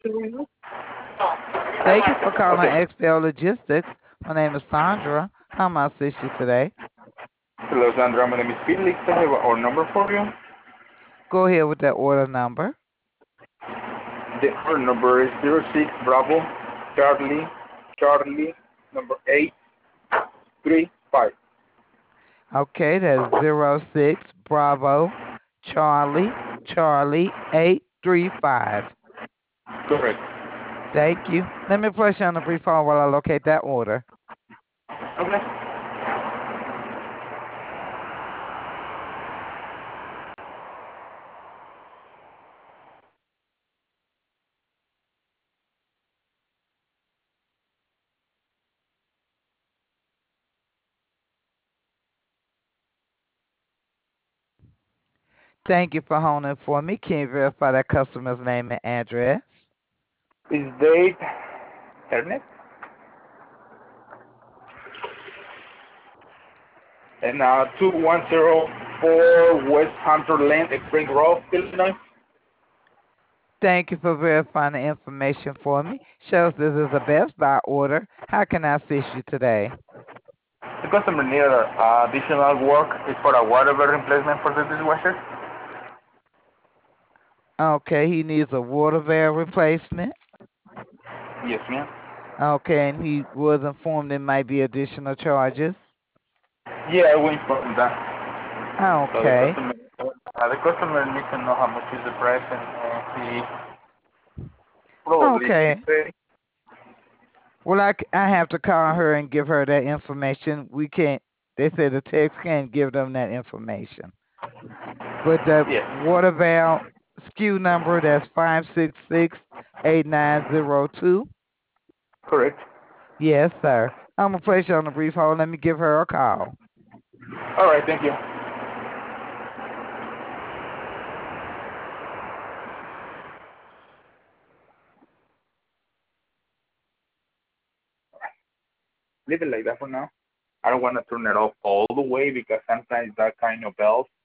Thank you for calling Okay. XPL Logistics. My name is Sandra. How may I assist you today? Hello, Sandra. My name is Felix. I have our number for you. Go ahead with that order number. The order number is 06 Bravo Charlie Charlie number 835. Okay, that's 06 Bravo Charlie Charlie 835. Correct. Thank you. Let me place you on a brief hold while I locate that order. Okay. Thank you for holding for me. Can you verify that customer's name and address? Is date Ernest? And 2104 West Hunter Lane, Spring Grove, Illinois. Thank you for verifying the information for me. Shows this is a Best Buy order. How can I assist you today? The customer needed additional work. Is for a water replacement for the dishwasher. Okay, he needs a water valve replacement. Yes, ma'am. Okay, and he was informed there might be additional charges. Yeah, I will inform that. So Okay. the customer needs to know how much is the price, and he probably is Okay. ready. Well, I have to call her and give her that information. We can't, they said the text can't give them that information. But the Yes, water valve SKU number, that's 5668902. correct. Yes, sir. I'm going to place you on a brief hold. Let me give her a call. All right, thank you. Leave it like that for now. I don't want to turn it off all the way because sometimes that kind of bells